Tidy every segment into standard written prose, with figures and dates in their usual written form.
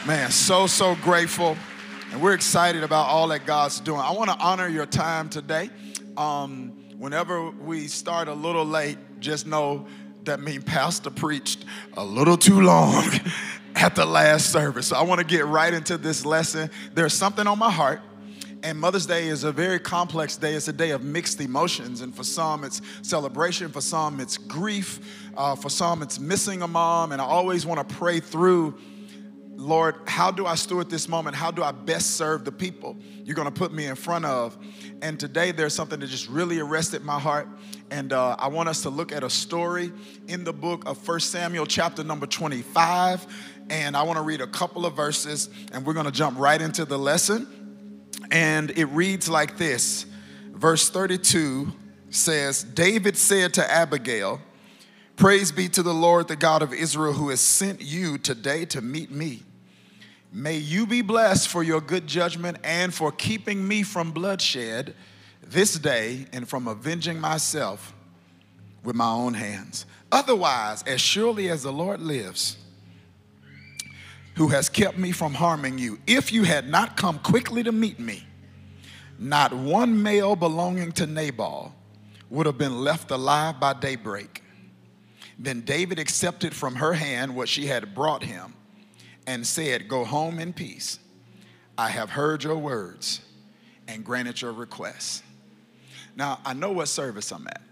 Man, so grateful. And we're excited about all that God's doing. I want to honor your time today. Whenever we start a little late, just know that means Pastor preached a little too long at the last service. So I want to get right into this lesson. There's something on my heart. And Mother's Day is a very complex day. It's a day of mixed emotions. And for some, it's celebration. For some, it's grief. For some, it's missing a mom. And I always want to pray through, Lord, how do I steward this moment? How do I best serve the people you're going to put me in front of? And today there's something that just really arrested my heart. And I want us to look at a story in the book of 1 Samuel chapter number 25. And I want to read a couple of verses, and we're going to jump right into the lesson. And it reads like this. Verse 32 says, David said to Abigail, "Praise be to the Lord, the God of Israel, who has sent you today to meet me. May you be blessed for your good judgment and for keeping me from bloodshed this day and from avenging myself with my own hands. Otherwise, as surely as the Lord lives, who has kept me from harming you, if you had not come quickly to meet me, not one male belonging to Nabal would have been left alive by daybreak." Then David accepted from her hand what she had brought him and said, "Go home in peace. I have heard your words and granted your request." Now, I know what service I'm at.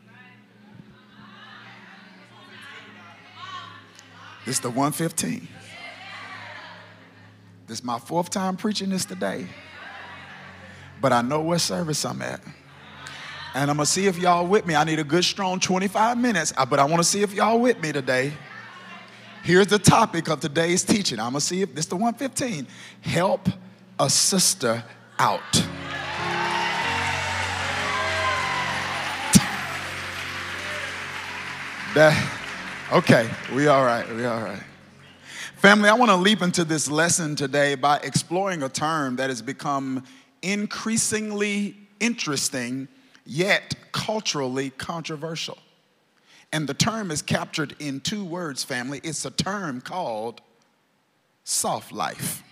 This is the 115. This is my fourth time preaching this today. But I know what service I'm at. And I'm going to see if y'all with me. I need a good, strong 25 minutes, but I want to see if y'all with me today. Here's the topic of today's teaching. I'm going to see if this is the 115. Help a sister out. Okay, we all right. Family, I want to leap into this lesson today by exploring a term that has become increasingly interesting, yet culturally controversial. And the term is captured in two words, family. It's a term called soft life.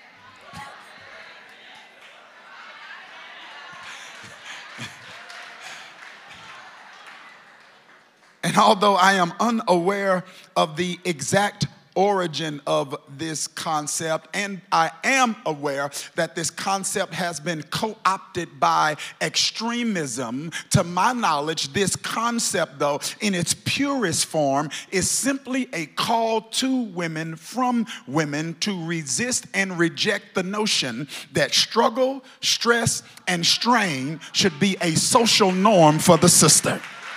And although I am unaware of the exact origin of this concept, and I am aware that this concept has been co-opted by extremism, to my knowledge, this concept, though, in its purest form, is simply a call to women from women to resist and reject the notion that struggle, stress, and strain should be a social norm for the sister.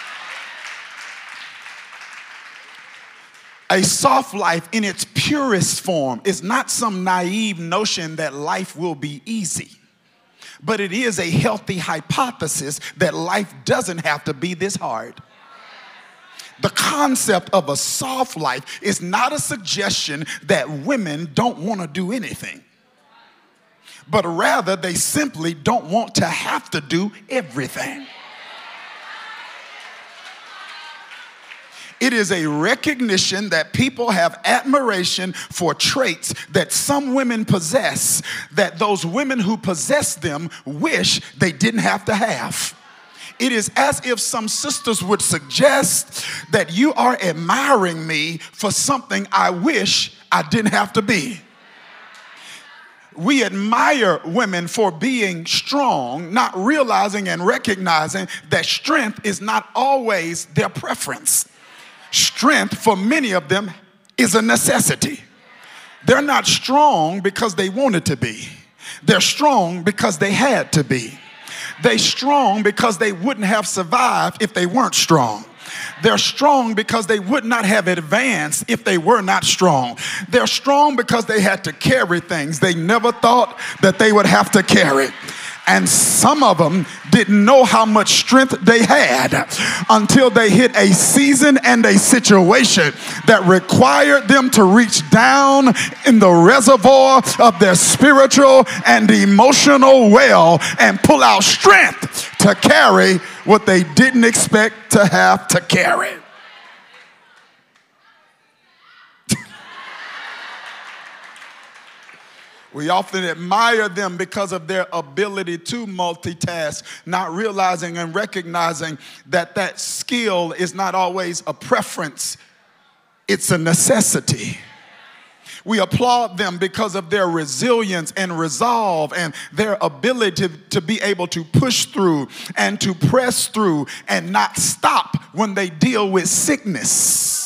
A soft life in its purest form is not some naive notion that life will be easy, but it is a healthy hypothesis that life doesn't have to be this hard. The concept of a soft life is not a suggestion that women don't want to do anything, but rather they simply don't want to have to do everything. It is a recognition that people have admiration for traits that some women possess, that those women who possess them wish they didn't have to have. It is as if some sisters would suggest that you are admiring me for something I wish I didn't have to be. We admire women for being strong, not realizing and recognizing that strength is not always their preference. Strength for many of them is a necessity. They're not strong because they wanted to be. They're strong because they had to be. They're strong because they wouldn't have survived if they weren't strong. They're strong because they would not have advanced if they were not strong. They're strong because they had to carry things they never thought that they would have to carry. And some of them didn't know how much strength they had until they hit a season and a situation that required them to reach down in the reservoir of their spiritual and emotional well and pull out strength to carry what they didn't expect to have to carry. We often admire them because of their ability to multitask, not realizing and recognizing that that skill is not always a preference, it's a necessity. We applaud them because of their resilience and resolve and their ability to be able to push through and to press through and not stop when they deal with sickness.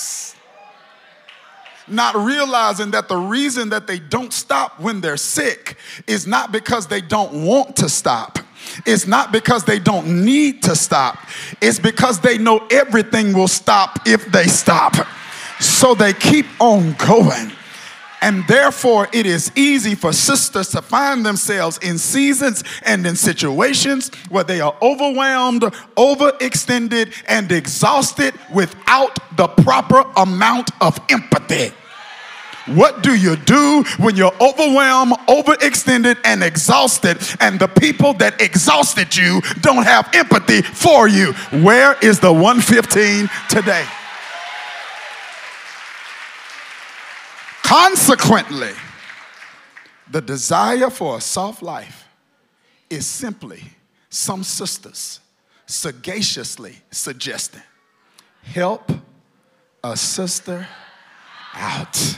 Not realizing that the reason that they don't stop when they're sick is not because they don't want to stop. It's not because they don't need to stop. It's because they know everything will stop if they stop. So they keep on going. And therefore, it is easy for sisters to find themselves in seasons and in situations where they are overwhelmed, overextended, and exhausted without the proper amount of empathy. What do you do when you're overwhelmed, overextended, and exhausted, and the people that exhausted you don't have empathy for you? Where is the 115 today? Consequently, the desire for a soft life is simply some sisters sagaciously suggesting, help a sister out.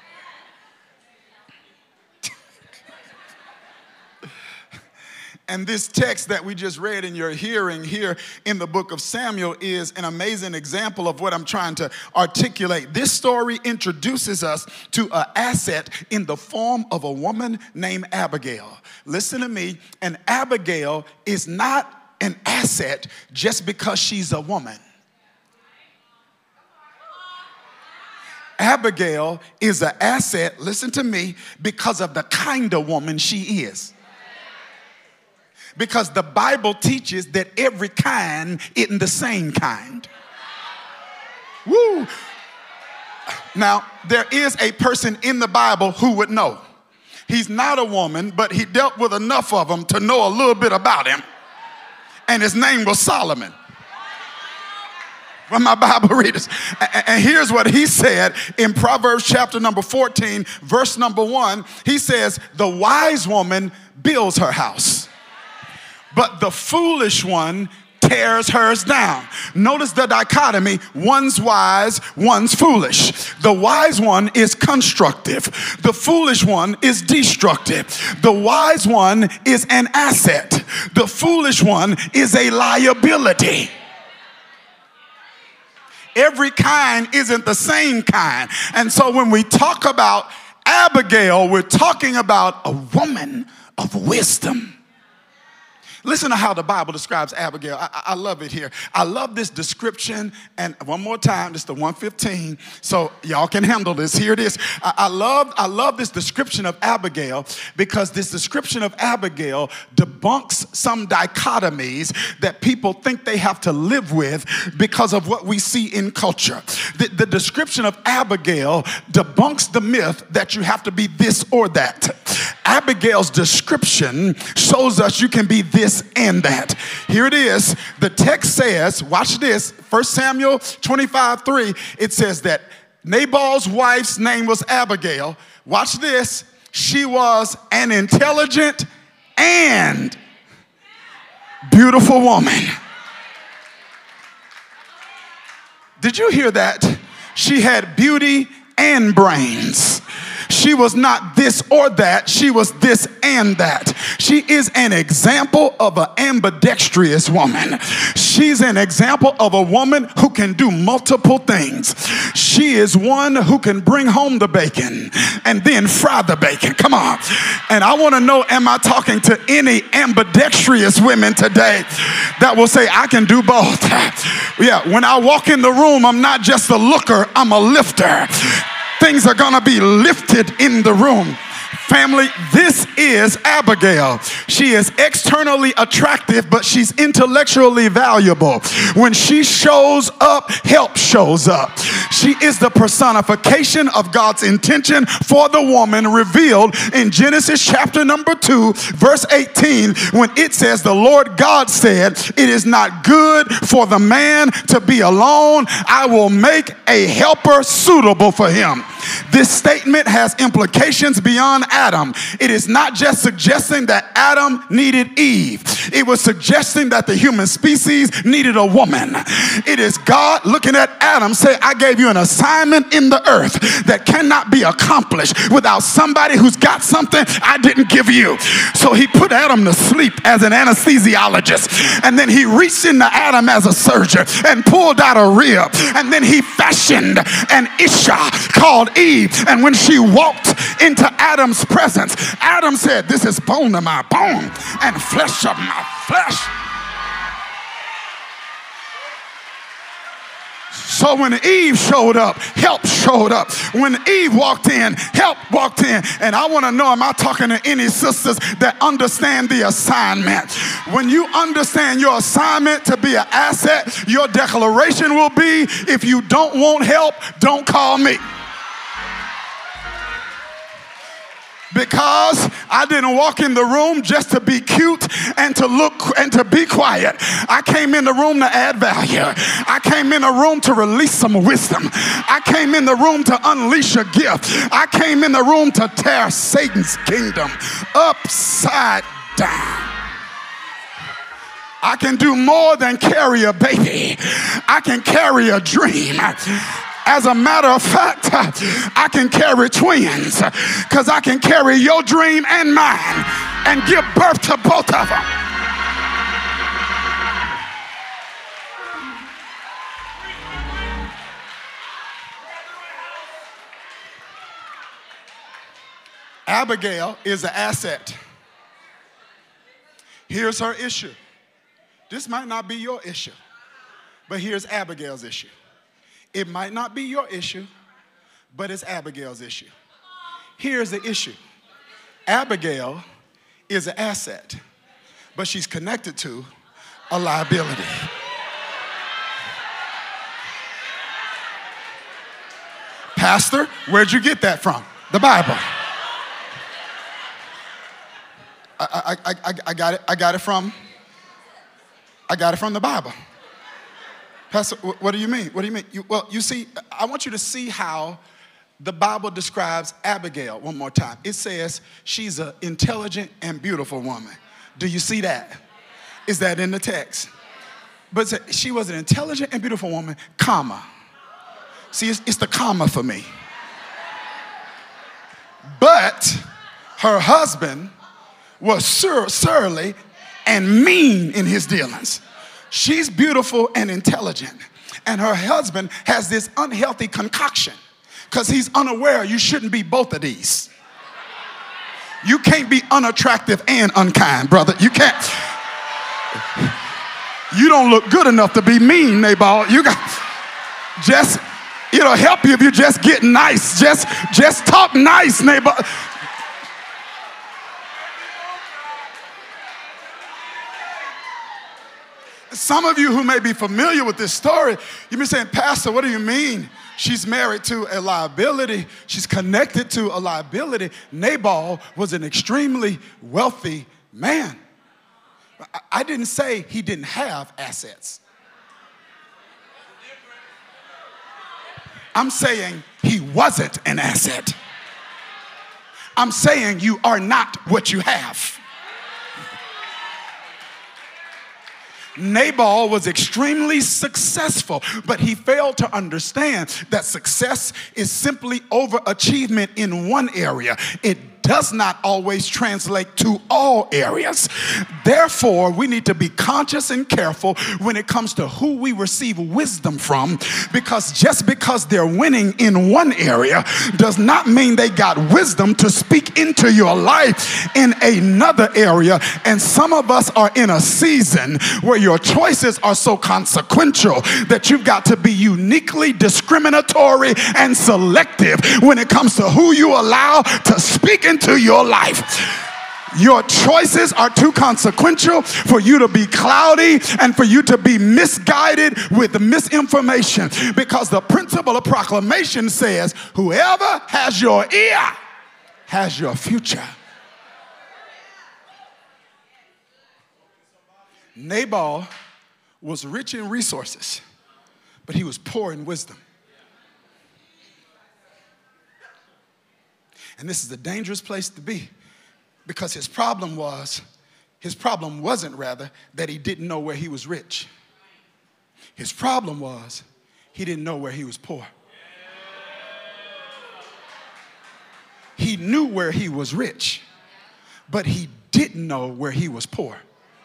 And this text that we just read in your hearing here in the book of Samuel is an amazing example of what I'm trying to articulate. This story introduces us to an asset in the form of a woman named Abigail. Listen to me, and Abigail is not an asset just because she's a woman. Abigail is an asset, listen to me, because of the kind of woman she is. Because the Bible teaches that every kind isn't the same kind. Woo! Now, there is a person in the Bible who would know. He's not a woman, but he dealt with enough of them to know a little bit about him. And his name was Solomon. For my Bible readers. And here's what he said in Proverbs chapter number 14, verse number 1. He says, the wise woman builds her house, but the foolish one tears hers down. Notice the dichotomy. One's wise, one's foolish. The wise one is constructive. The foolish one is destructive. The wise one is an asset. The foolish one is a liability. Every kind isn't the same kind. And so when we talk about Abigail, we're talking about a woman of wisdom. Listen to how the Bible describes Abigail. I love it here. I love this description. And one more time, this is the 115, so y'all can handle this. Here it is. I love this description of Abigail because this description of Abigail debunks some dichotomies that people think they have to live with because of what we see in culture. The description of Abigail debunks the myth that you have to be this or that. Abigail's description shows us you can be this and that. Here it is. The text says, watch this, 1 Samuel 25:3, it says that Nabal's wife's name was Abigail. Watch this. She was an intelligent and beautiful woman. Did you hear that? She had beauty and brains. She was not this or that. She was this and that. She is an example of an ambidextrous woman. She's an example of a woman who can do multiple things. She is one who can bring home the bacon and then fry the bacon. Come on. And I want to know, am I talking to any ambidextrous women today that will say, I can do both? Yeah, when I walk in the room, I'm not just a looker, I'm a lifter. Things are going to be lifted in the room. Family, this is Abigail. She is externally attractive, but she's intellectually valuable. When she shows up, help shows up. She is the personification of God's intention for the woman revealed in Genesis chapter number 2, verse 18, when it says, the Lord God said, it is not good for the man to be alone. I will make a helper suitable for him. This statement has implications beyond Adam. It is not just suggesting that Adam needed Eve. It was suggesting that the human species needed a woman. It is God looking at Adam say, I gave you an assignment in the earth that cannot be accomplished without somebody who's got something I didn't give you. So he put Adam to sleep as an anesthesiologist, and then he reached into Adam as a surgeon and pulled out a rib, and then he fashioned an Isha called Eve. And when she walked into Adam's presence, Adam said, this is bone of my bone and flesh of my flesh. So when Eve showed up, help showed up. When Eve walked in, help walked in. And I want to know, am I talking to any sisters that understand the assignment? When you understand your assignment to be an asset, your declaration will be, if you don't want help, don't call me. Because I didn't walk in the room just to be cute and to look and to be quiet. I came in the room to add value. I came in the room to release some wisdom. I came in the room to unleash a gift. I came in the room to tear Satan's kingdom upside down. I can do more than carry a baby. I can carry a dream. As a matter of fact, I can carry twins, because I can carry your dream and mine and give birth to both of them. Abigail is an asset. Here's her issue. This might not be your issue, but here's Abigail's issue. It might not be your issue, but it's Abigail's issue. Here's the issue. Abigail is an asset, but she's connected to a liability. Pastor, where'd you get that from? The Bible. I got it from the Bible. Pastor, what do you mean? What do you mean? You see, I want you to see how the Bible describes Abigail one more time. It says she's an intelligent and beautiful woman. Do you see that? Is that in the text? But she was an intelligent and beautiful woman, comma. See, it's the comma for me. But her husband was surly and mean in his dealings. She's beautiful and intelligent, and her husband has this unhealthy concoction because he's unaware you shouldn't be both of these. You can't be unattractive and unkind, brother. You can't. You don't look good enough to be mean, Nabal. You got just, it'll help you if you just get nice. Just talk nice, Nabal. Some of you who may be familiar with this story, you've been saying, Pastor, what do you mean? She's married to a liability. She's connected to a liability. Nabal was an extremely wealthy man. I didn't say he didn't have assets. I'm saying he wasn't an asset. I'm saying you are not what you have. Nabal was extremely successful, but he failed to understand that success is simply overachievement in one area. It does not always translate to all areas. Therefore, we need to be conscious and careful when it comes to who we receive wisdom from, because just because they're winning in one area does not mean they got wisdom to speak into your life in another area. And some of us are in a season where your choices are so consequential that you've got to be uniquely discriminatory and selective when it comes to who you allow to speak into your life. Your choices are too consequential for you to be cloudy and for you to be misguided with misinformation, because the principle of proclamation says whoever has your ear has your future. Nabal was rich in resources, but he was poor in wisdom. And this is a dangerous place to be because his problem wasn't rather that he didn't know where he was rich. His problem was he didn't know where he was poor. He knew where he was rich, but he didn't know where he was poor.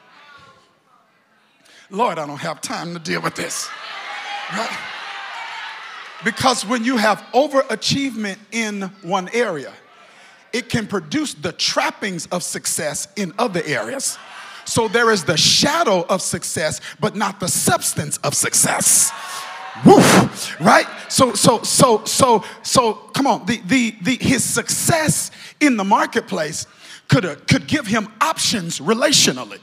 Lord, I don't have time to deal with this. Right? Because when you have overachievement in one area, it can produce the trappings of success in other areas. So there is the shadow of success, but not the substance of success. Woof, right? So come on. His success in the marketplace could give him options relationally.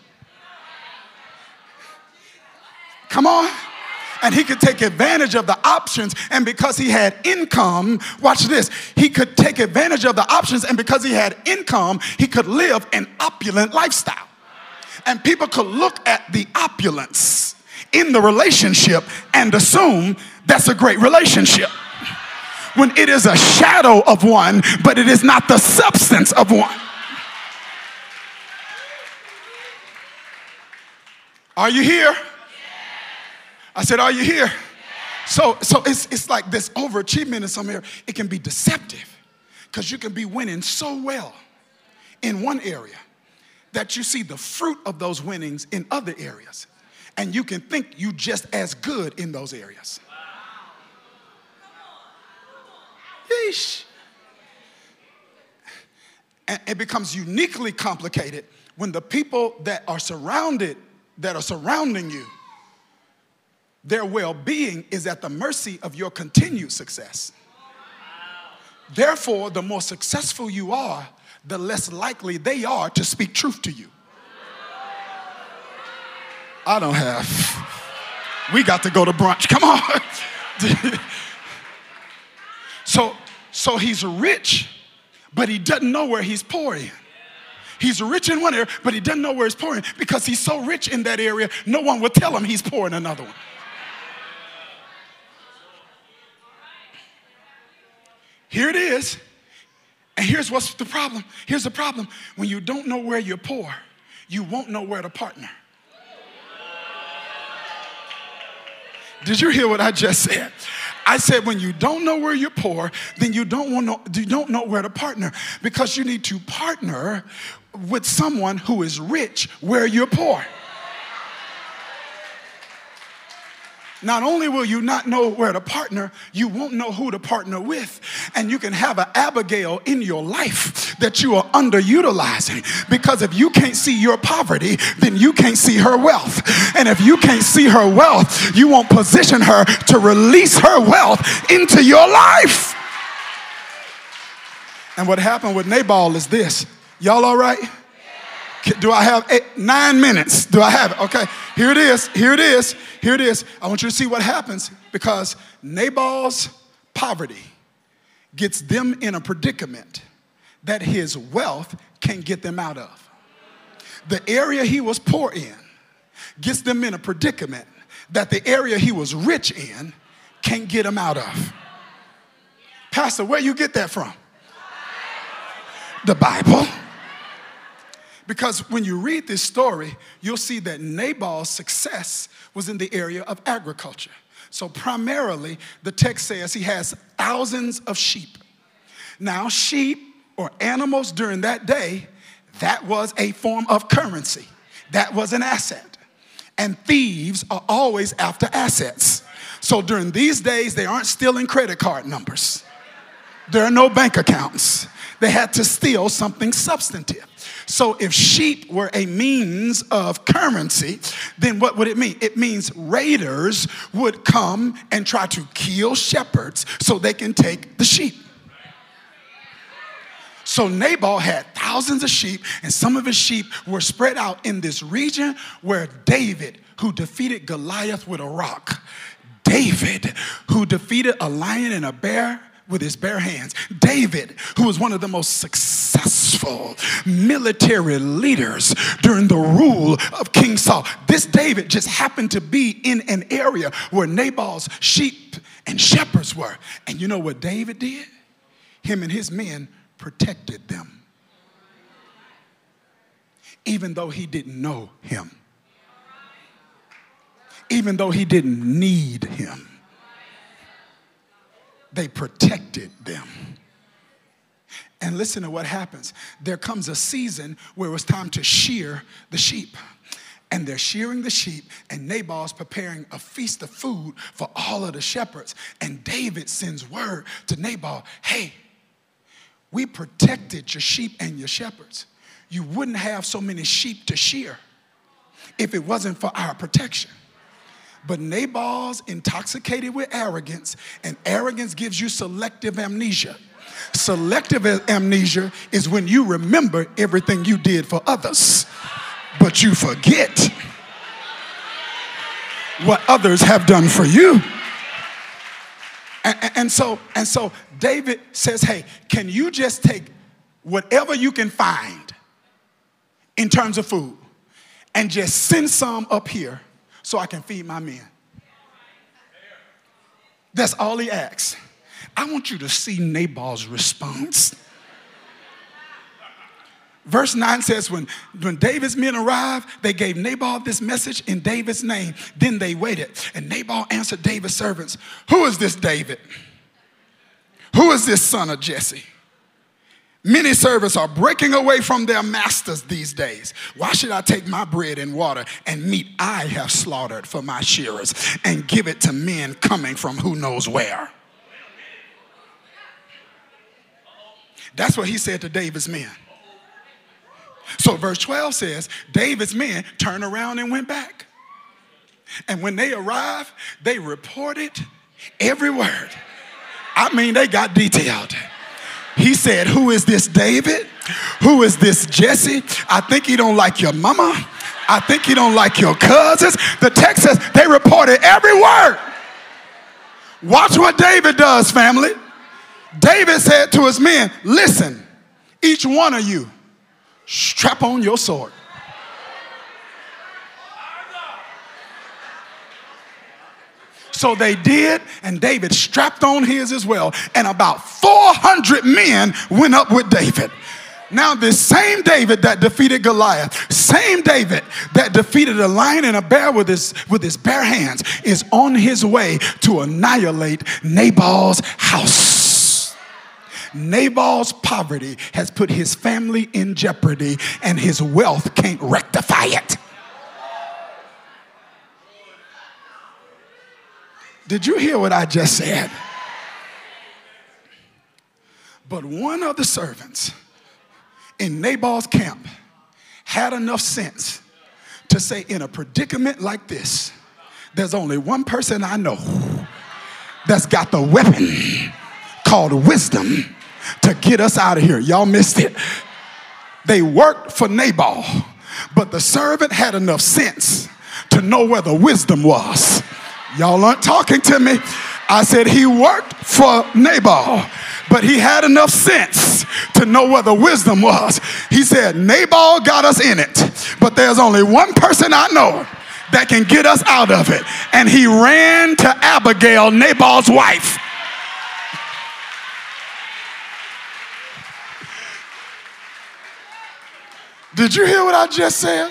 Come on. And he could take advantage of the options, and because he had income, watch this, he could take advantage of the options, and because he had income, he could live an opulent lifestyle. And people could look at the opulence in the relationship and assume that's a great relationship, when it is a shadow of one, but it is not the substance of one. Are you here? I said, are you here? So it's like this overachievement in some area. It can be deceptive because you can be winning so well in one area that you see the fruit of those winnings in other areas. And you can think you just as good in those areas. Yeesh. And it becomes uniquely complicated when the people that are surrounding you, their well-being is at the mercy of your continued success. Therefore, the more successful you are, the less likely they are to speak truth to you. We got to go to brunch. Come on. So he's rich, but he doesn't know where he's poor in. He's rich in one area, but he doesn't know where he's poor in because he's so rich in that area, no one will tell him he's poor in another one. Here it is. And here's what's the problem. Here's the problem. When you don't know where you're poor, you won't know where to partner. Did you hear what I just said? I said when you don't know where you're poor, then you don't know where to partner, because you need to partner with someone who is rich where you're poor. Not only will you not know where to partner, you won't know who to partner with. And you can have an Abigail in your life that you are underutilizing, because if you can't see your poverty, then you can't see her wealth. And if you can't see her wealth, you won't position her to release her wealth into your life. And what happened with Nabal is this. Y'all all right? Do I have 9 minutes? Do I have it? Okay, here it is. Here it is. Here it is. I want you to see what happens, because Nabal's poverty gets them in a predicament that his wealth can't get them out of. The area he was poor in gets them in a predicament that the area he was rich in can't get him out of. Pastor, where you get that from? The Bible. Because when you read this story, you'll see that Nabal's success was in the area of agriculture. So primarily, the text says he has thousands of sheep. Now, sheep or animals during that day, that was a form of currency. That was an asset. And thieves are always after assets. So during these days, they aren't stealing credit card numbers. There are no bank accounts. They had to steal something substantive. So if sheep were a means of currency, then what would it mean? It means raiders would come and try to kill shepherds so they can take the sheep. So Nabal had thousands of sheep, and some of his sheep were spread out in this region where David, who defeated Goliath with a rock, David, who defeated a lion and a bear with his bare hands, David, who was one of the most successful military leaders during the rule of King Saul. This David just happened to be in an area where Nabal's sheep and shepherds were. And you know what David did? Him and his men protected them, even though he didn't know him, even though he didn't need him. They protected them. And listen to what happens. There comes a season where it's time to shear the sheep. And they're shearing the sheep, and Nabal's preparing a feast of food for all of the shepherds. And David sends word to Nabal, hey, we protected your sheep and your shepherds. You wouldn't have so many sheep to shear if it wasn't for our protection. But Nabal's intoxicated with arrogance, and arrogance gives you selective amnesia. Selective amnesia is when you remember everything you did for others, but you forget what others have done for you. And so David says, hey, can you just take whatever you can find in terms of food and just send some up here so I can feed my men? That's all he asks. I want you to see Nabal's response. Verse 9 says, when David's men arrived, they gave Nabal this message in David's name. Then they waited. And Nabal answered David's servants, who is this David? Who is this son of Jesse? Many servants are breaking away from their masters these days. Why should I take my bread and water and meat I have slaughtered for my shearers and give it to men coming from who knows where? That's what he said to David's men. So verse 12 says, David's men turned around and went back. And when they arrived, they reported every word. I mean, they got detailed. He said, who is this David? Who is this Jesse? I think he don't like your mama. I think he don't like your cousins. The text says they reported every word. Watch what David does, family. David said to his men, listen, each one of you, strap on your sword. So they did, and David strapped on his as well. And about 400 men went up with David. Now this same David that defeated Goliath, same David that defeated a lion and a bear with his bare hands, is on his way to annihilate Nabal's house. Nabal's poverty has put his family in jeopardy, and his wealth can't rectify it. Did you hear what I just said? But one of the servants in Nabal's camp had enough sense to say, in a predicament like this, there's only one person I know that's got the weapon called wisdom to get us out of here. Y'all missed it. They worked for Nabal, but the servant had enough sense to know where the wisdom was. Y'all aren't talking to me. I said he worked for Nabal, but he had enough sense to know where the wisdom was. He said, Nabal got us in it, but there's only one person I know that can get us out of it. And he ran to Abigail, Nabal's wife. Did you hear what I just said?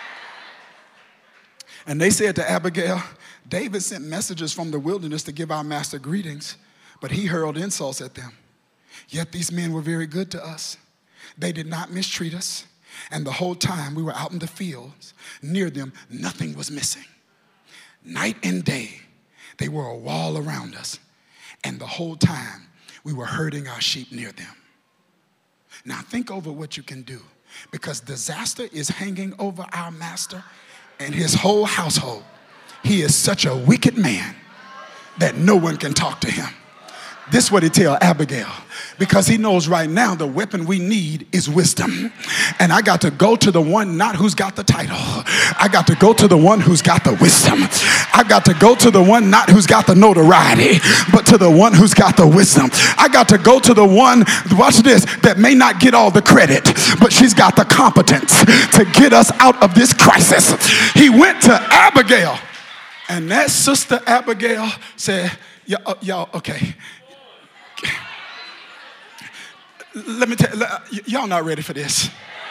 And they said to Abigail, David sent messengers from the wilderness to give our master greetings, but he hurled insults at them. Yet these men were very good to us. They did not mistreat us. And the whole time we were out in the fields, near them, nothing was missing. Night and day, they were a wall around us. And the whole time, we were herding our sheep near them. Now think over what you can do, because disaster is hanging over our master and his whole household. He is such a wicked man that no one can talk to him. This is what he tell Abigail, because he knows right now the weapon we need is wisdom. And I got to go to the one not who's got the title. I got to go to the one who's got the wisdom. I got to go to the one not who's got the notoriety, but to the one who's got the wisdom. I got to go to the one, watch this, that may not get all the credit, but she's got the competence to get us out of this crisis. He went to Abigail, and that sister Abigail said, y'all, okay. Let me tell you, y'all not ready for this.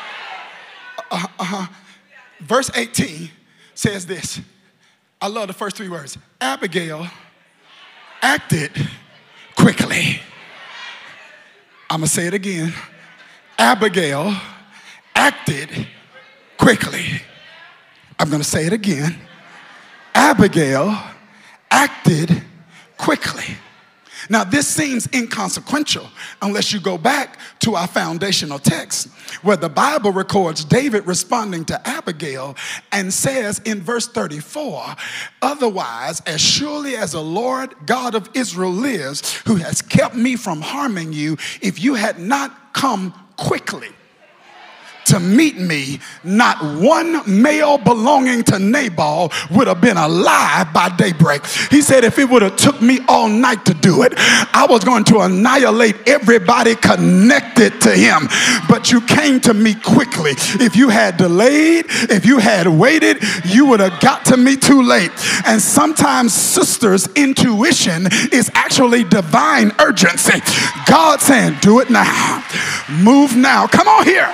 Verse 18 says this. I love the first three words. Abigail acted quickly. I'm going to say it again. Abigail acted quickly. I'm going to say it again. Abigail acted quickly. Now, this seems inconsequential unless you go back to our foundational text where the Bible records David responding to Abigail and says in verse 34, otherwise, as surely as the Lord God of Israel lives, who has kept me from harming you, if you had not come quickly to meet me, not one male belonging to Nabal would have been alive by daybreak. He said if it would have took me all night to do it, I was going to annihilate everybody connected to him. But you came to me quickly. If you had delayed, if you had waited, you would have got to me too late. And sometimes, sisters, intuition is actually divine urgency. God saying, do it now. Move now. Come on here.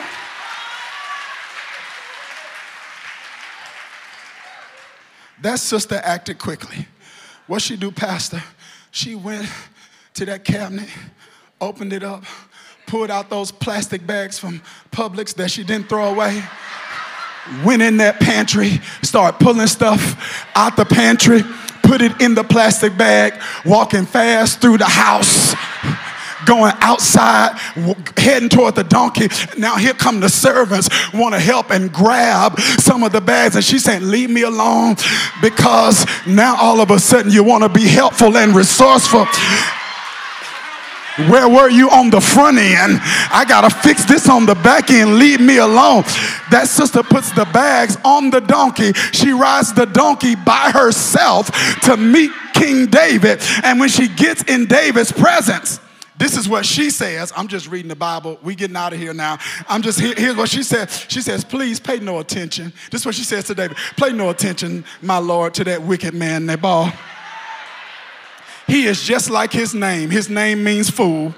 That sister acted quickly. What she do, Pastor? She went to that cabinet, opened it up, pulled out those plastic bags from Publix that she didn't throw away, went in that pantry, started pulling stuff out the pantry, put it in the plastic bag, walking fast through the house, going outside, heading toward the donkey. Now here come the servants, want to help and grab some of the bags. And she's saying, leave me alone, because now all of a sudden you want to be helpful and resourceful. Where were you on the front end? I got to fix this on the back end. Leave me alone. That sister puts the bags on the donkey. She rides the donkey by herself to meet King David. And when she gets in David's presence, this is what she says. I'm just reading the Bible. We getting out of here now. Here's what she said. She says, please pay no attention. This is what she says to David. Pay no attention, my Lord, to that wicked man Nabal. He is just like his name. His name means fool.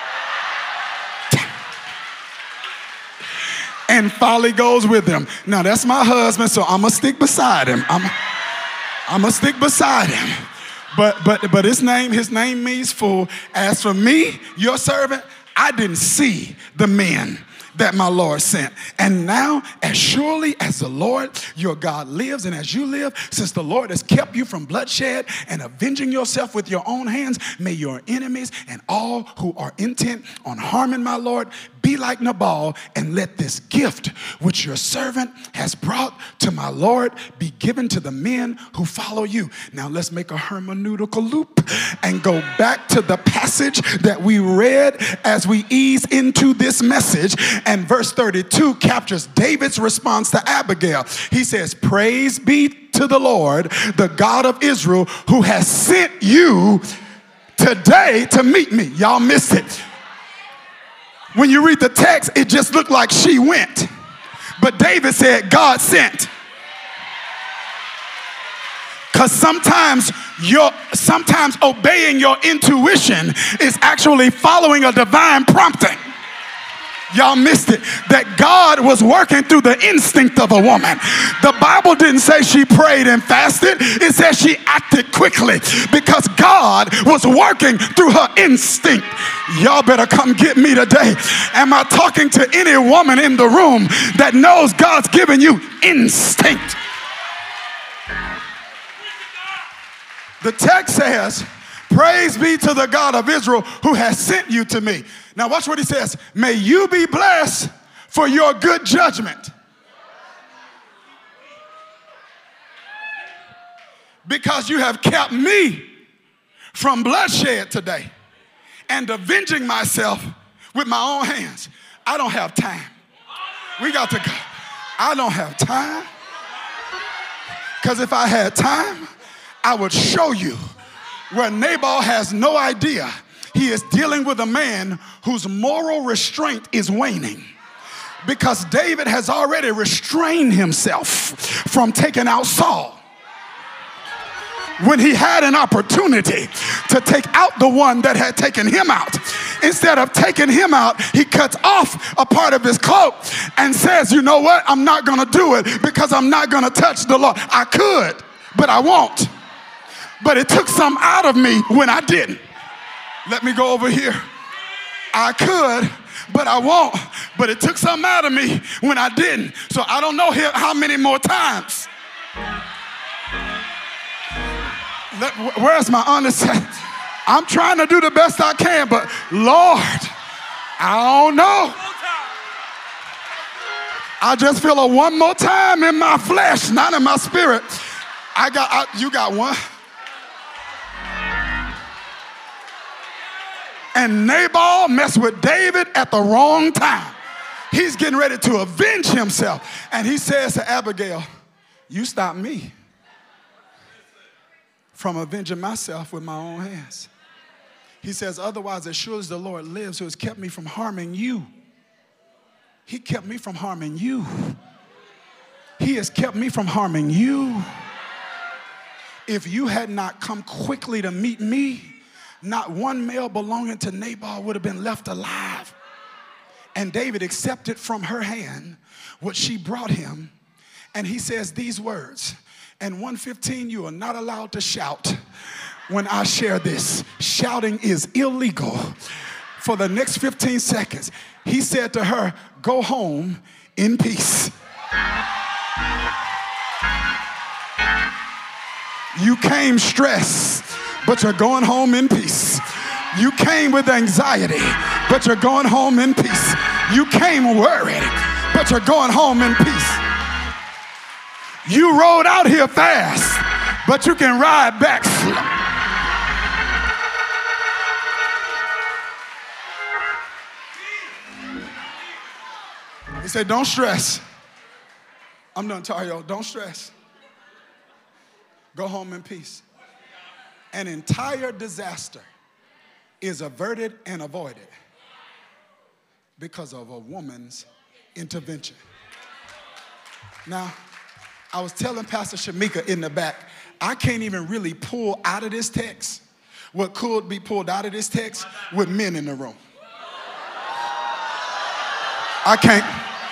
And folly goes with him. Now, that's my husband, so I'm going to stick beside him. I'm going to stick beside him. But his name means fool. As for me, your servant, I didn't see the men that my Lord sent. And now, as surely as the Lord your God lives and as you live, since the Lord has kept you from bloodshed and avenging yourself with your own hands, may your enemies and all who are intent on harming my Lord be like Nabal, and let this gift which your servant has brought to my Lord be given to the men who follow you. Now let's make a hermeneutical loop and go back to the passage that we read as we ease into this message. And verse 32 captures David's response to Abigail. He says, praise be to the Lord, the God of Israel, who has sent you today to meet me. Y'all missed it. When you read the text, it just looked like she went. But David said, God sent. Because sometimes obeying your intuition is actually following a divine prompting. Y'all missed it. That God was working through the instinct of a woman. The Bible didn't say she prayed and fasted. It says she acted quickly because God was working through her instinct. Y'all better come get me today. Am I talking to any woman in the room that knows God's given you instinct? The text says, praise be to the God of Israel who has sent you to me. Now watch what he says. May you be blessed for your good judgment, because you have kept me from bloodshed today and avenging myself with my own hands. I don't have time. We got to go. I don't have time, because if I had time, I would show you where Nabal has no idea he is dealing with a man whose moral restraint is waning, because David has already restrained himself from taking out Saul. When he had an opportunity to take out the one that had taken him out, Instead of taking him out, he cuts off a part of his cloak and says, you know what? I'm not going to do it because I'm not going to touch the Lord. I could, but I won't. But it took some out of me when I didn't. Let me go over here. I could, but I won't. But it took something out of me when I didn't. So I don't know here how many more times. Where's my honest? I'm trying to do the best I can, but Lord, I don't know. I just feel a one more time in my flesh, not in my spirit. You got one. And Nabal messed with David at the wrong time. He's getting ready to avenge himself. And he says to Abigail, you stop me from avenging myself with my own hands. He says, otherwise, as sure as the Lord lives, who has kept me from harming you. He kept me from harming you. He has kept me from harming you. If you had not come quickly to meet me, not one male belonging to Nabal would have been left alive. And David accepted from her hand what she brought him. And he says these words, and 1:15, you are not allowed to shout when I share this. Shouting is illegal. For the next 15 seconds, he said to her, go home in peace. You came stressed, but you're going home in peace. You came with anxiety, but you're going home in peace. You came worried, but you're going home in peace. You rode out here fast, but you can ride back slow. He said, don't stress. I'm done, Tario. Don't stress. Go home in peace. An entire disaster is averted and avoided because of a woman's intervention. Now, I was telling Pastor Shamika in the back, I can't even really pull out of this text what could be pulled out of this text with men in the room. I can't.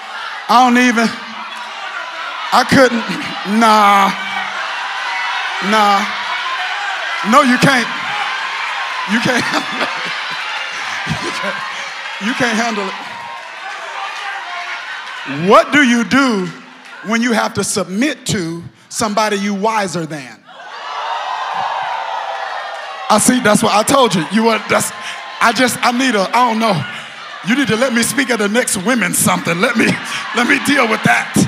I couldn't. Nah. No, you can't. You can't handle it. You can't handle it. What do you do when you have to submit to somebody you wiser than? I see, that's what I told you. I don't know. You need to let me speak at the next women something. Let me deal with that.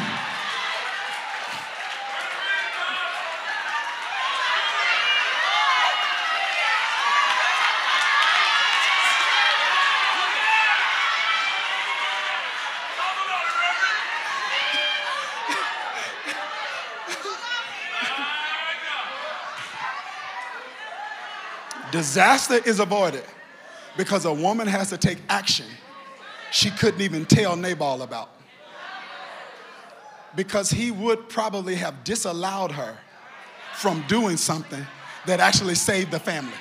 Disaster is avoided because a woman has to take action she couldn't even tell Nabal about. Because he would probably have disallowed her from doing something that actually saved the family.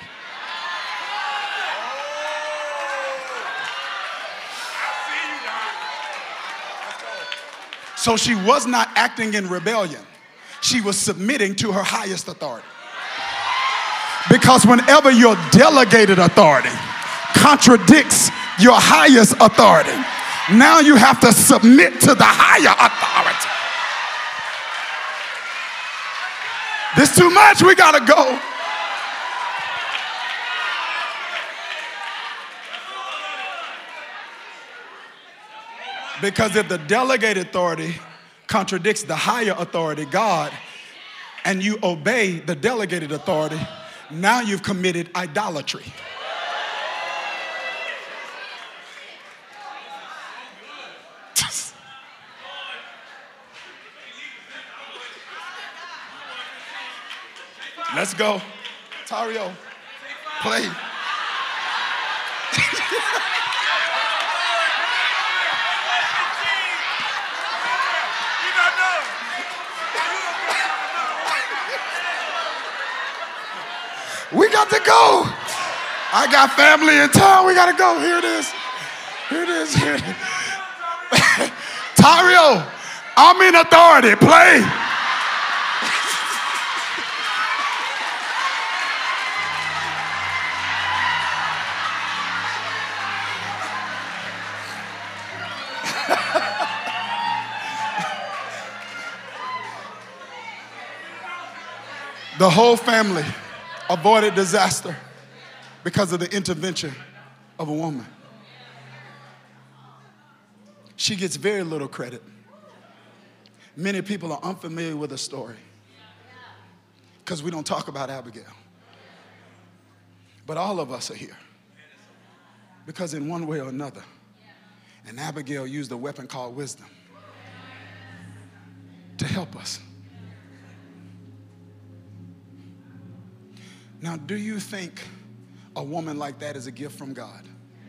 So she was not acting in rebellion. She was submitting to her highest authority. Because whenever your delegated authority contradicts your highest authority, now you have to submit to the higher authority. This too much, we gotta go. Because if the delegated authority contradicts the higher authority, God, and you obey the delegated authority, now you've committed idolatry. Let's go. Tario, play. We got to go. I got family in town. We got to go. Here it is. Here it is. Here it is. Tario, I'm in authority. Play. The whole family avoided disaster because of the intervention of a woman. She gets very little credit. Many people are unfamiliar with her story because we don't talk about Abigail. But all of us are here because in one way or another, and Abigail used a weapon called wisdom to help us. Now, do you think a woman like that is a gift from God?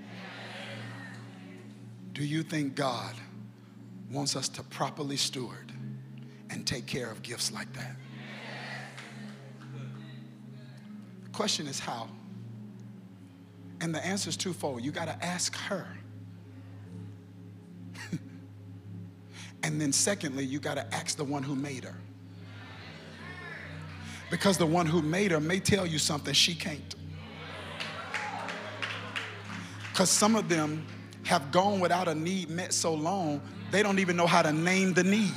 Do you think God wants us to properly steward and take care of gifts like that? The question is how? And the answer is twofold. You got to ask her. And then secondly, you got to ask the one who made her. Because the one who made her may tell you something she can't. Because some of them have gone without a need met so long, they don't even know how to name the need.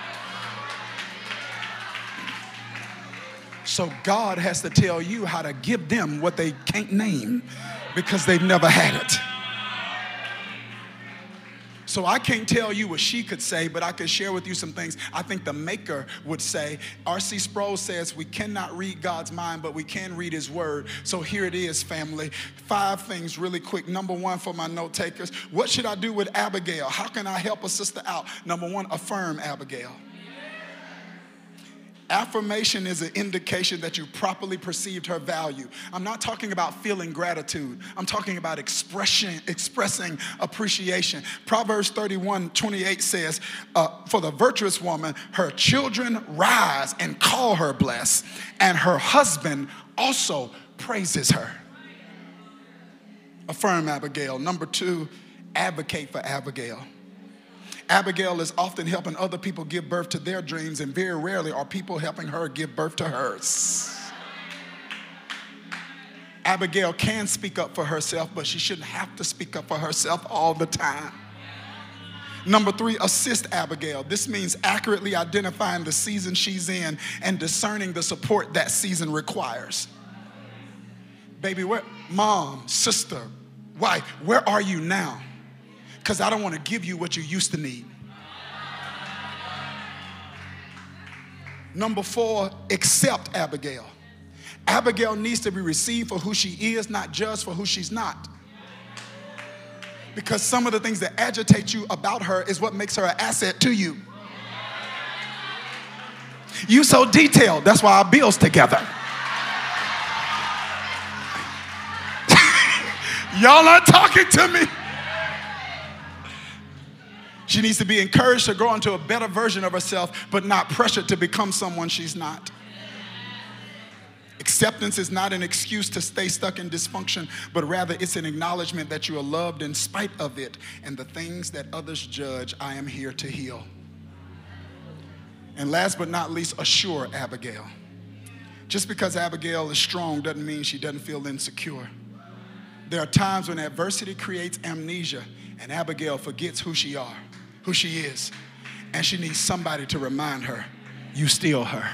So God has to tell you how to give them what they can't name because they've never had it. So I can't tell you what she could say, but I could share with you some things I think the maker would say. R.C. Sproul says we cannot read God's mind, but we can read his word. So here it is, family. 5 things really quick. Number 1 for my note takers. What should I do with Abigail? How can I help a sister out? Number 1, affirm Abigail. Affirmation is an indication that you properly perceived her value. I'm not talking about feeling gratitude. I'm talking about expressing appreciation. Proverbs 31:28 says, for the virtuous woman, her children rise and call her blessed, and her husband also praises her. Affirm Abigail. Number 2, advocate for Abigail. Abigail is often helping other people give birth to their dreams, and very rarely are people helping her give birth to hers. Abigail can speak up for herself, but she shouldn't have to speak up for herself all the time. Number 3, assist Abigail. This means accurately identifying the season she's in and discerning the support that season requires. Baby, mom, sister, wife, where are you now? Because I don't want to give you what you used to need. Number 4, accept Abigail. Abigail needs to be received for who she is, not judged for who she's not. Because some of the things that agitate you about her is what makes her an asset to you. You so detailed, that's why our bills together. Y'all aren't talking to me. She needs to be encouraged to grow into a better version of herself, but not pressured to become someone she's not. Acceptance is not an excuse to stay stuck in dysfunction, but rather it's an acknowledgement that you are loved in spite of it, and the things that others judge, I am here to heal. And last but not least, assure Abigail. Just because Abigail is strong doesn't mean she doesn't feel insecure. There are times when adversity creates amnesia, and Abigail forgets who she is, and she needs somebody to remind her, you still her.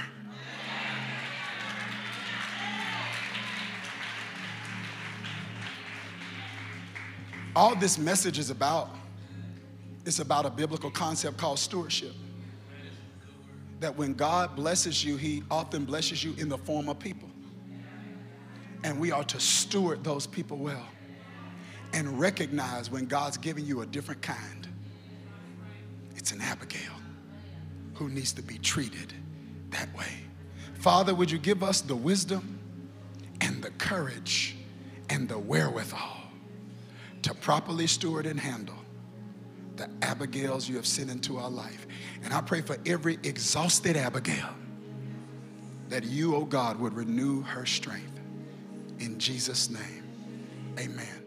All this message is about a biblical concept called stewardship. That when God blesses you, he often blesses you in the form of people. And we are to steward those people well and recognize when God's giving you a different kind. It's an Abigail who needs to be treated that way. Father, would you give us the wisdom and the courage and the wherewithal to properly steward and handle the Abigails you have sent into our life. And I pray for every exhausted Abigail that you, oh God, would renew her strength. In Jesus' name, Amen.